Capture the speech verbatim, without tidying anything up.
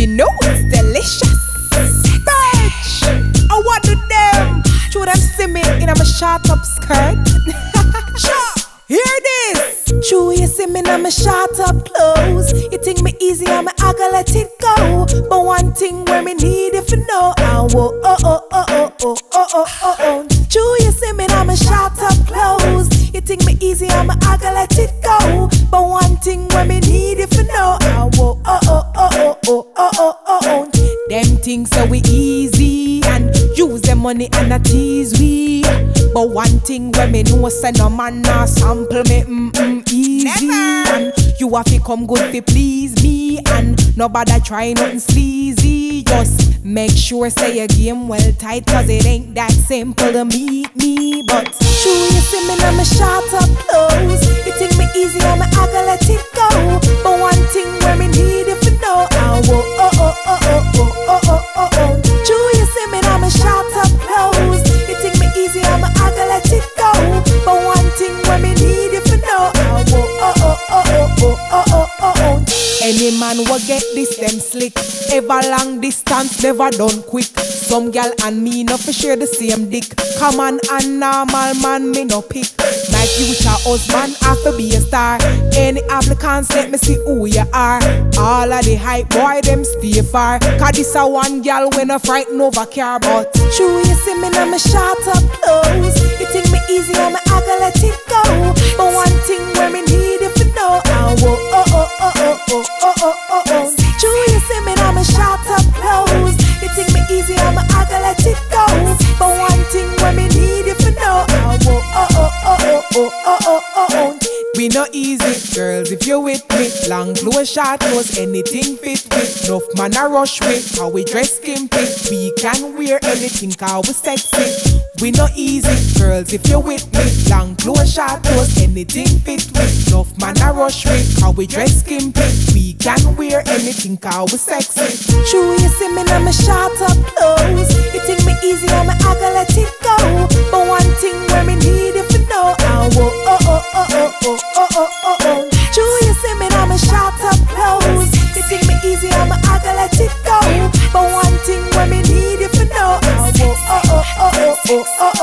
You know it's delicious. Birch, I want to them. Should them see me in a short up skirt? Hear this. True, you see me in my short up clothes. You think me easy, I'm a I gotta let it go. But one thing where me need if you know, I will. Oh oh oh oh oh oh oh oh oh. True, you see me in my short up clothes. You think me easy, I'm a I gotta let it go. But one thing where me need if you know, I will. Oh oh oh oh oh oh oh oh oh. Them things so we easy and use them money and a tease we. But one thing where me know, say no man nah sample me mm mm easy. Never. And you have to come good to please me, and nobody try nothing sleazy. Just make sure say your game well tight, cause it ain't that simple to meet me. But true, you see me now, me short up clothes. You think me easy, I'm a I gotta let it go. But one thing where me need if you know, I will. Oh oh oh oh oh oh oh oh oh. True, you see me now, me short up clothes. You think me easy, I'm a I gotta let it go. But one thing where me need if you know, I will. Oh oh oh oh oh oh oh oh oh. Any man will get this them slick. Ever long distance, never done quick. Some gal and me no for share the same dick. Common and normal man, me no pick. My future husband have to be a star. Any applicants, let me see who you are. All of the hype boy, them stay far. Cause this a one gal when I frighten over car. But true, you see me now, me short up clothes. You think me easy, I'm a I gotta let it go. But one thing where me need if you know, I will. Oh oh oh oh oh oh oh oh oh. True, you see me now, me short up clothes. You think me easy, I'm a I gotta let it go. But one thing where me need if you know, I will. Oh oh oh oh oh oh oh oh oh. We no easy, girls, if you with me. Long clothes, short clothes, anything fit with. Enough man a rush with, how we dress skimpy. We can wear anything cause we sexy. We no easy, girls, if you with me. Long clothes, short clothes, anything fit with. Enough man a rush with, how we dress skimpy. We can wear anything cause we sexy. True, you see me now, me short up clothes. You think me easy, I'm a I gotta let it go. But one thing where me need if you know, I will. Oh oh oh oh oh oh oh oh oh. True, you see me now, me short up clothes. You think me easy, I'm a I gotta let it go. But one thing where me need if you know, I will. Oh oh oh oh oh oh oh.